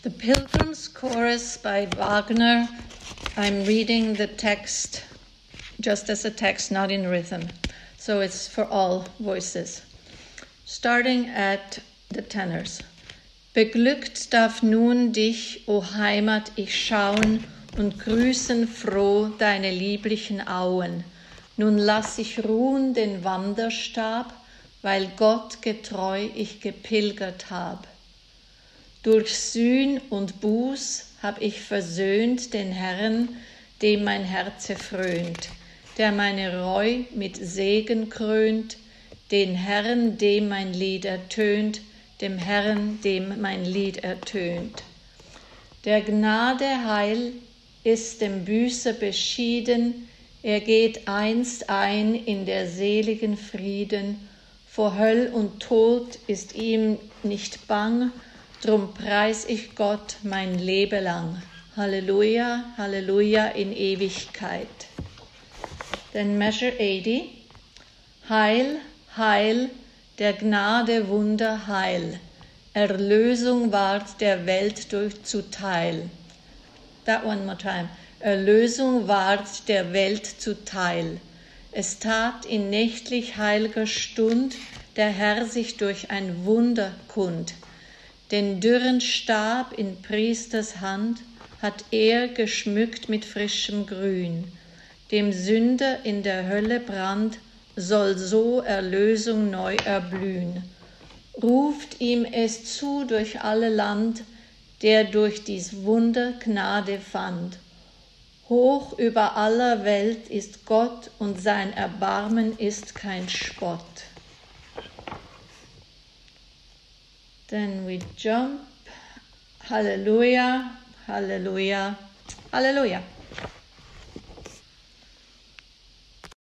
The Pilgrim's Chorus by Wagner. I'm reading the text just as a text, not in rhythm. So it's for all voices. Starting at the tenors. Beglückt darf nun dich, o Heimat, ich schauen und grüßen froh deine lieblichen Auen. Nun lass ich ruhen den Wanderstab, weil Gott getreu ich gepilgert hab. Durch Sühn und Buß hab ich versöhnt den Herrn, dem mein Herze fröhnt, der meine Reu mit Segen krönt, den Herrn, dem mein Lied ertönt, dem Herrn, dem mein Lied ertönt. Der Gnade Heil ist dem Büßer beschieden, er geht einst ein in der seligen Frieden, vor Höll und Tod ist ihm nicht bang, drum preis ich Gott mein Leben lang. Halleluja, Halleluja in Ewigkeit. Then measure 80. Heil, Heil, der Gnade Wunder Heil. Erlösung ward der Welt durch zuteil. That one more time. Erlösung ward der Welt zuteil. Es tat in nächtlich heilger Stund der Herr sich durch ein Wunder kund. Den dürren Stab in Priesters Hand hat er geschmückt mit frischem Grün. Dem Sünder in der Hölle Brand soll so Erlösung neu erblühen. Ruft ihm es zu durch alle Land, der durch dies Wunder Gnade fand. Hoch über aller Welt ist Gott und sein Erbarmen ist kein Spott. Then we jump. Hallelujah, Hallelujah, Hallelujah.